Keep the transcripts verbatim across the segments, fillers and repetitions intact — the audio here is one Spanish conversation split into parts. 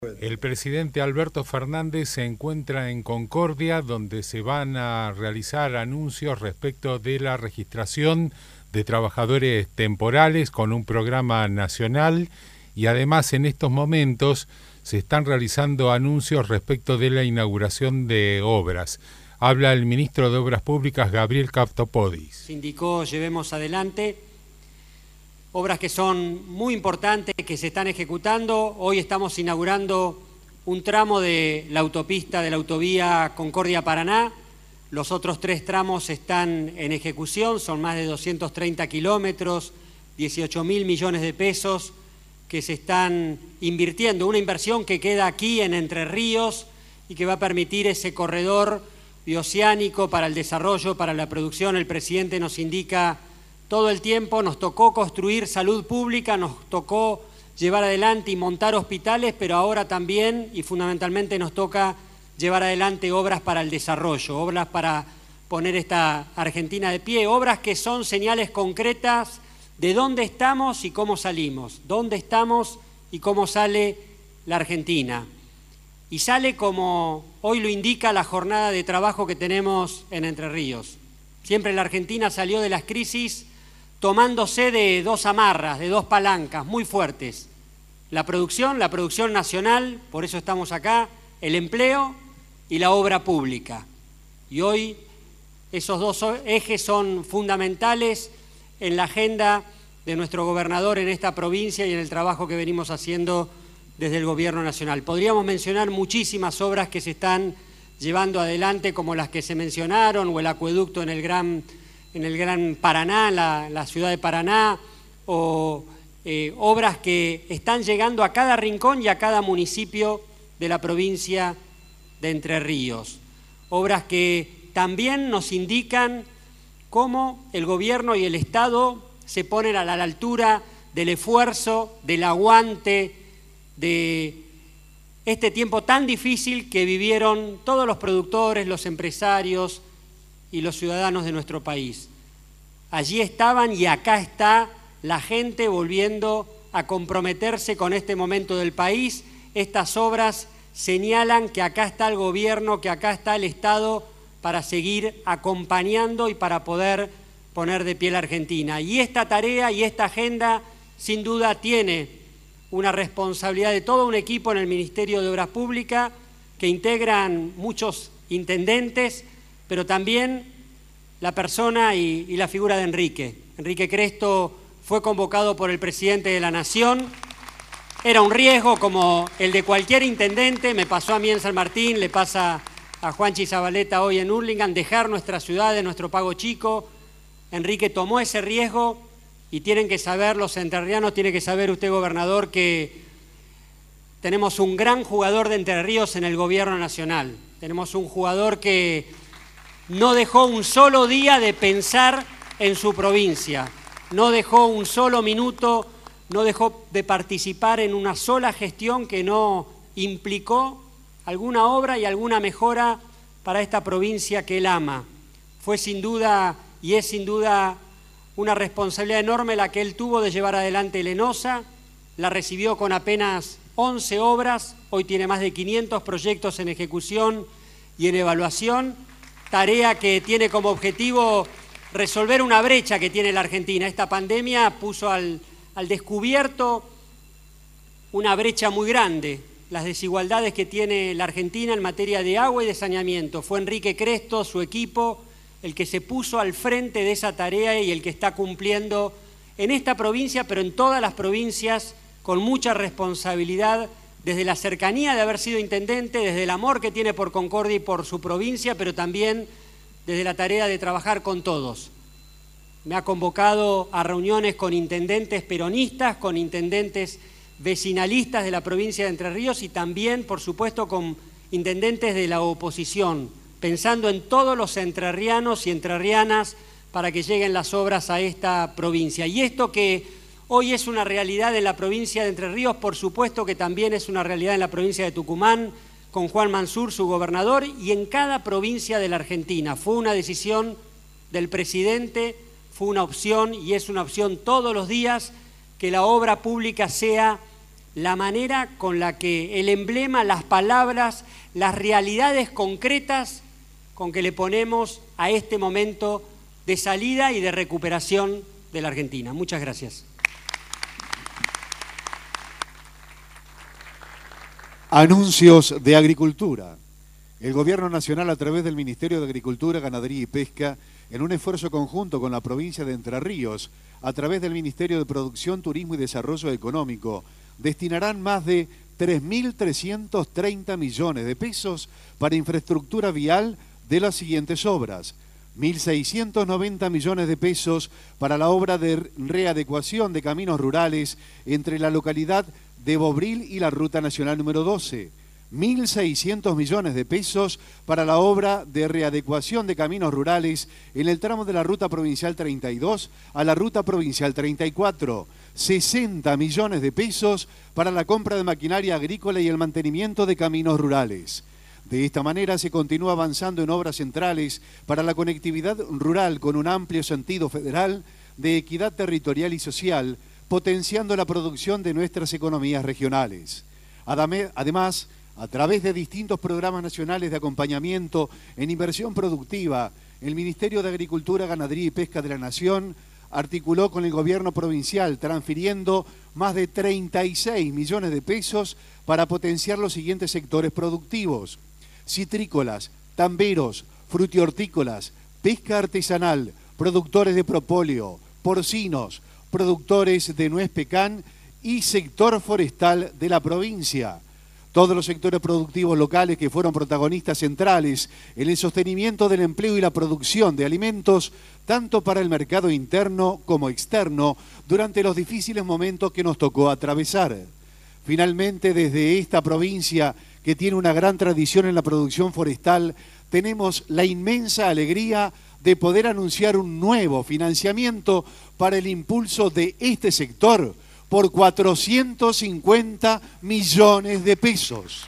El presidente Alberto Fernández se encuentra en Concordia, donde se van a realizar anuncios respecto de la registración de trabajadores temporales con un programa nacional, y además en estos momentos se están realizando anuncios respecto de la inauguración de obras. Habla el ministro de Obras Públicas, Gabriel Caftopodis. Indicó, llevemos adelante obras que son muy importantes, que se están ejecutando. Hoy estamos inaugurando un tramo de la autopista, de la autovía Concordia-Paraná. Los otros tres tramos están en ejecución, son más de doscientos treinta kilómetros, dieciocho mil millones de pesos que se están invirtiendo. Una inversión que queda aquí en Entre Ríos y que va a permitir ese corredor bioceánico para el desarrollo, para la producción. El presidente nos indica todo el tiempo, nos tocó construir salud pública, nos tocó llevar adelante y montar hospitales, pero ahora también y fundamentalmente nos toca llevar adelante obras para el desarrollo, obras para poner esta Argentina de pie, obras que son señales concretas de dónde estamos y cómo salimos, dónde estamos y cómo sale la Argentina. Y sale como hoy lo indica la jornada de trabajo que tenemos en Entre Ríos. Siempre la Argentina salió de las crisis tomándose de dos amarras, de dos palancas muy fuertes. La producción, la producción nacional, por eso estamos acá, el empleo y la obra pública. Y hoy esos dos ejes son fundamentales en la agenda de nuestro gobernador en esta provincia y en el trabajo que venimos haciendo desde el Gobierno Nacional. Podríamos mencionar muchísimas obras que se están llevando adelante, como las que se mencionaron, o el acueducto en el Gran, en el Gran Paraná, la, la ciudad de Paraná, o eh, obras que están llegando a cada rincón y a cada municipio de la provincia de Entre Ríos. Obras que también nos indican cómo el Gobierno y el Estado se ponen a la altura del esfuerzo, del aguante, de este tiempo tan difícil que vivieron todos los productores, los empresarios y los ciudadanos de nuestro país. Allí estaban y acá está la gente volviendo a comprometerse con este momento del país. Estas obras señalan que acá está el gobierno, que acá está el Estado para seguir acompañando y para poder poner de pie la Argentina. Y esta tarea y esta agenda sin duda tiene una responsabilidad de todo un equipo en el Ministerio de Obras Públicas que integran muchos intendentes, pero también la persona y, y la figura de Enrique. Enrique Cresto fue convocado por el presidente de la Nación. Era un riesgo como el de cualquier intendente, me pasó a mí en San Martín, le pasa a Juanchi Zabaleta hoy en Hurlingham, dejar nuestra ciudad, de nuestro Pago Chico. Enrique tomó ese riesgo y tienen que saber, los entrerrianos, tiene que saber usted, gobernador, que tenemos un gran jugador de Entre Ríos en el Gobierno Nacional. Tenemos un jugador que no dejó un solo día de pensar en su provincia, no dejó un solo minuto, no dejó de participar en una sola gestión que no implicó alguna obra y alguna mejora para esta provincia que él ama. Fue sin duda y es sin duda una responsabilidad enorme la que él tuvo de llevar adelante Lenosa. La recibió con apenas once obras, hoy tiene más de quinientos proyectos en ejecución y en evaluación, tarea que tiene como objetivo resolver una brecha que tiene la Argentina. Esta pandemia puso al, al descubierto una brecha muy grande, las desigualdades que tiene la Argentina en materia de agua y de saneamiento. Fue Enrique Cresto, su equipo, el que se puso al frente de esa tarea y el que está cumpliendo en esta provincia, pero en todas las provincias, con mucha responsabilidad, desde la cercanía de haber sido intendente, desde el amor que tiene por Concordia y por su provincia, pero también desde la tarea de trabajar con todos. Me ha convocado a reuniones con intendentes peronistas, con intendentes vecinalistas de la provincia de Entre Ríos y también, por supuesto, con intendentes de la oposición, pensando en todos los entrerrianos y entrerrianas para que lleguen las obras a esta provincia. Y esto que hoy es una realidad en la provincia de Entre Ríos, por supuesto que también es una realidad en la provincia de Tucumán, con Juan Mansur, su gobernador, y en cada provincia de la Argentina. Fue una decisión del presidente, fue una opción y es una opción todos los días que la obra pública sea la manera con la que el emblema, las palabras, las realidades concretas con que le ponemos a este momento de salida y de recuperación de la Argentina. Muchas gracias. Anuncios de agricultura. El Gobierno Nacional, a través del Ministerio de Agricultura, Ganadería y Pesca, en un esfuerzo conjunto con la provincia de Entre Ríos, a través del Ministerio de Producción, Turismo y Desarrollo Económico, destinarán más de tres mil trescientos treinta millones de pesos para infraestructura vial de las siguientes obras. mil seiscientos noventa millones de pesos para la obra de readecuación de caminos rurales entre la localidad de Bobril y la Ruta Nacional número doce. mil seiscientos millones de pesos para la obra de readecuación de caminos rurales en el tramo de la Ruta Provincial treinta y dos a la Ruta Provincial treinta y cuatro. sesenta millones de pesos para la compra de maquinaria agrícola y el mantenimiento de caminos rurales. De esta manera se continúa avanzando en obras centrales para la conectividad rural con un amplio sentido federal de equidad territorial y social, potenciando la producción de nuestras economías regionales. Además, a través de distintos programas nacionales de acompañamiento en inversión productiva, el Ministerio de Agricultura, Ganadería y Pesca de la Nación articuló con el gobierno provincial, transfiriendo más de treinta y seis millones de pesos para potenciar los siguientes sectores productivos: citrícolas, tamberos, frutihortícolas, pesca artesanal, productores de propóleo, porcinos, productores de nuez pecan y sector forestal de la provincia. Todos los sectores productivos locales que fueron protagonistas centrales en el sostenimiento del empleo y la producción de alimentos, tanto para el mercado interno como externo, durante los difíciles momentos que nos tocó atravesar. Finalmente, desde esta provincia, que tiene una gran tradición en la producción forestal, tenemos la inmensa alegría de poder anunciar un nuevo financiamiento para el impulso de este sector, por cuatrocientos cincuenta millones de pesos.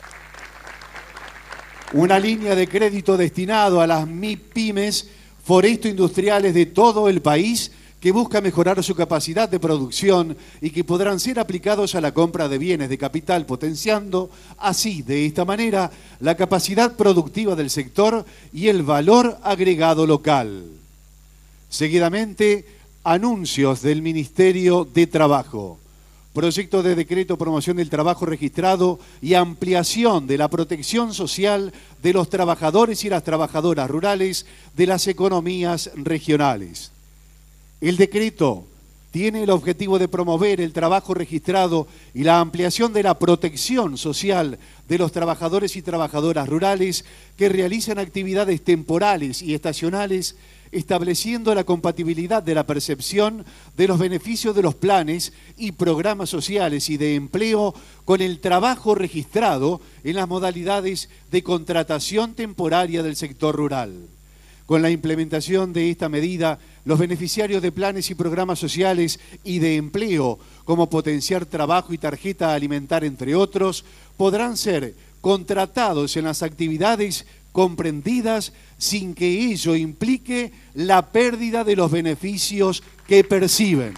Una línea de crédito destinado a las MIPYMES foresto-industriales de todo el país que busca mejorar su capacidad de producción y que podrán ser aplicados a la compra de bienes de capital, potenciando así, de esta manera, la capacidad productiva del sector y el valor agregado local. Seguidamente, anuncios del Ministerio de Trabajo. Proyecto de decreto promoción del trabajo registrado y ampliación de la protección social de los trabajadores y las trabajadoras rurales de las economías regionales. El decreto tiene el objetivo de promover el trabajo registrado y la ampliación de la protección social de los trabajadores y trabajadoras rurales que realizan actividades temporales y estacionales, estableciendo la compatibilidad de la percepción de los beneficios de los planes y programas sociales y de empleo con el trabajo registrado en las modalidades de contratación temporaria del sector rural. Con la implementación de esta medida, los beneficiarios de planes y programas sociales y de empleo, como potenciar trabajo y tarjeta alimentar, entre otros, podrán ser contratados en las actividades comprendidas sin que ello implique la pérdida de los beneficios que perciben.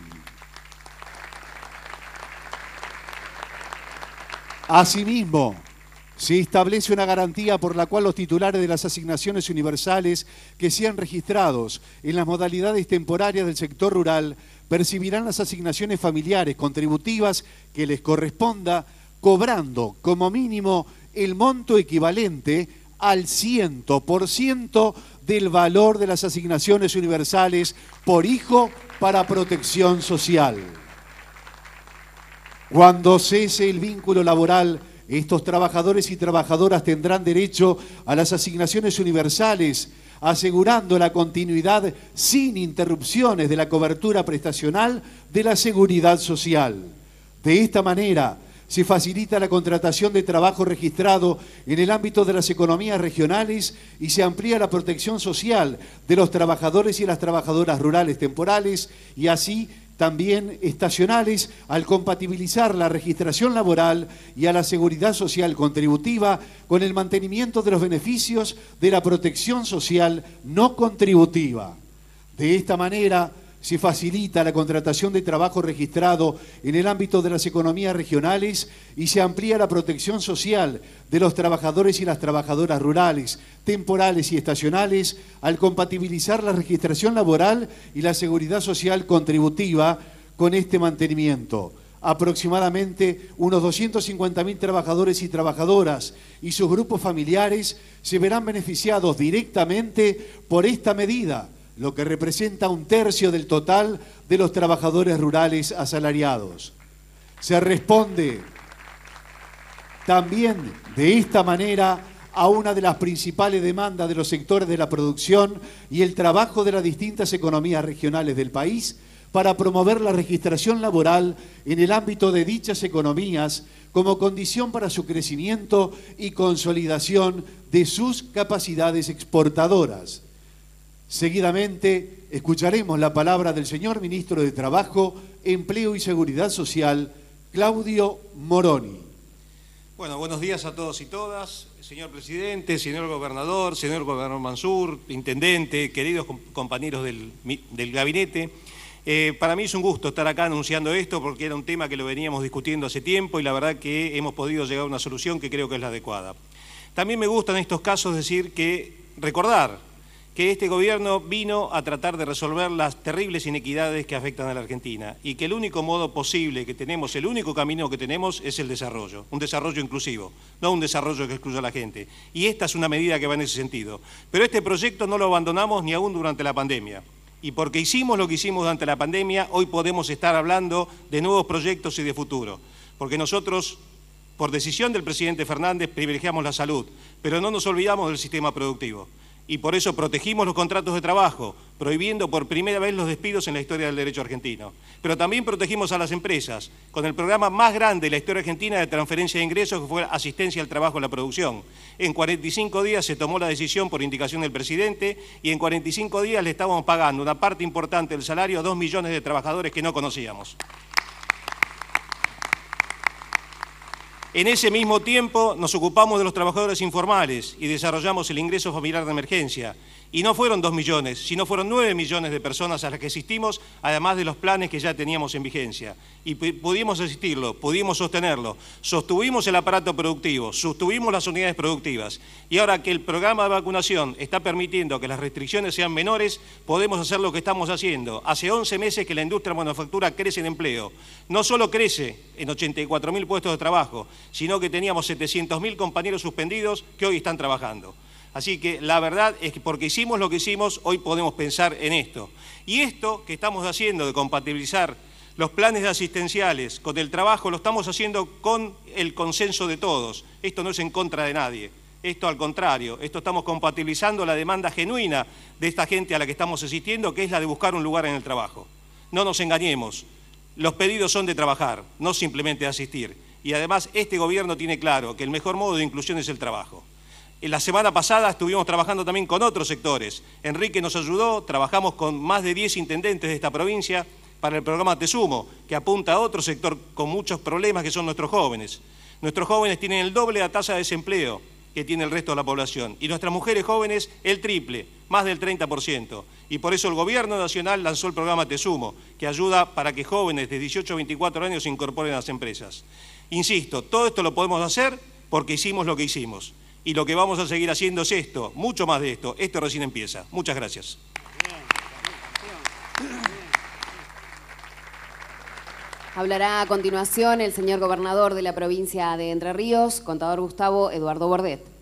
Asimismo, se establece una garantía por la cual los titulares de las asignaciones universales que sean registrados en las modalidades temporarias del sector rural percibirán las asignaciones familiares contributivas que les corresponda, cobrando como mínimo el monto equivalente al cien por ciento del valor de las asignaciones universales por hijo para protección social. Cuando cese el vínculo laboral, estos trabajadores y trabajadoras tendrán derecho a las asignaciones universales, asegurando la continuidad sin interrupciones de la cobertura prestacional de la seguridad social. De esta manera, se facilita la contratación de trabajo registrado en el ámbito de las economías regionales y se amplía la protección social de los trabajadores y las trabajadoras rurales temporales y así también estacionales, al compatibilizar la registración laboral y a la seguridad social contributiva con el mantenimiento de los beneficios de la protección social no contributiva. De esta manera, se facilita la contratación de trabajo registrado en el ámbito de las economías regionales y se amplía la protección social de los trabajadores y las trabajadoras rurales, temporales y estacionales al compatibilizar la registración laboral y la seguridad social contributiva con este mantenimiento. Aproximadamente unos doscientos cincuenta mil trabajadores y trabajadoras y sus grupos familiares se verán beneficiados directamente por esta medida, lo que representa un tercio del total de los trabajadores rurales asalariados. Se responde también de esta manera a una de las principales demandas de los sectores de la producción y el trabajo de las distintas economías regionales del país para promover la registración laboral en el ámbito de dichas economías como condición para su crecimiento y consolidación de sus capacidades exportadoras. Seguidamente, escucharemos la palabra del señor Ministro de Trabajo, Empleo y Seguridad Social, Claudio Moroni. Bueno, buenos días a todos y todas. Señor Presidente, señor Gobernador, señor Gobernador Mansur, Intendente, queridos compañeros del, del gabinete. Eh, para mí es un gusto estar acá anunciando esto porque era un tema que lo veníamos discutiendo hace tiempo y la verdad que hemos podido llegar a una solución que creo que es la adecuada. También me gusta en estos casos decir que, recordar que este gobierno vino a tratar de resolver las terribles inequidades que afectan a la Argentina y que el único modo posible que tenemos, el único camino que tenemos es el desarrollo, un desarrollo inclusivo, no un desarrollo que excluya a la gente. Y esta es una medida que va en ese sentido. Pero este proyecto no lo abandonamos ni aún durante la pandemia. Y porque hicimos lo que hicimos durante la pandemia, hoy podemos estar hablando de nuevos proyectos y de futuro. Porque nosotros, por decisión del presidente Fernández, privilegiamos la salud, pero no nos olvidamos del sistema productivo. Y por eso protegimos los contratos de trabajo, prohibiendo por primera vez los despidos en la historia del derecho argentino. Pero también protegimos a las empresas, con el programa más grande de la historia argentina de transferencia de ingresos, que fue asistencia al trabajo en la producción. En cuarenta y cinco días se tomó la decisión por indicación del presidente y en cuarenta y cinco días le estábamos pagando una parte importante del salario a dos millones de trabajadores que no conocíamos. En ese mismo tiempo nos ocupamos de los trabajadores informales y desarrollamos el ingreso familiar de emergencia. Y no fueron dos millones, sino fueron nueve millones de personas a las que asistimos, además de los planes que ya teníamos en vigencia. Y pudimos asistirlo, pudimos sostenerlo, sostuvimos el aparato productivo, sostuvimos las unidades productivas. Y ahora que el programa de vacunación está permitiendo que las restricciones sean menores, podemos hacer lo que estamos haciendo. Hace once meses que la industria de manufactura crece en empleo. No solo crece en ochenta y cuatro mil puestos de trabajo, sino que teníamos setecientos mil compañeros suspendidos que hoy están trabajando. Así que la verdad es que porque hicimos lo que hicimos, hoy podemos pensar en esto. Y esto que estamos haciendo de compatibilizar los planes asistenciales con el trabajo, lo estamos haciendo con el consenso de todos. Esto no es en contra de nadie. Esto al contrario, esto estamos compatibilizando la demanda genuina de esta gente a la que estamos asistiendo, que es la de buscar un lugar en el trabajo. No nos engañemos, los pedidos son de trabajar, no simplemente de asistir. Y además este gobierno tiene claro que el mejor modo de inclusión es el trabajo. La semana pasada estuvimos trabajando también con otros sectores. Enrique nos ayudó, trabajamos con más de diez intendentes de esta provincia para el programa Te Sumo, que apunta a otro sector con muchos problemas que son nuestros jóvenes. Nuestros jóvenes tienen el doble de la tasa de desempleo que tiene el resto de la población. Y nuestras mujeres jóvenes el triple, más del treinta por ciento. Y por eso el Gobierno Nacional lanzó el programa Te Sumo, que ayuda para que jóvenes de dieciocho a veinticuatro años se incorporen a las empresas. Insisto, todo esto lo podemos hacer porque hicimos lo que hicimos. Y lo que vamos a seguir haciendo es esto, mucho más de esto. Esto recién empieza. Muchas gracias. Hablará a continuación el señor gobernador de la provincia de Entre Ríos, contador Gustavo Eduardo Bordet.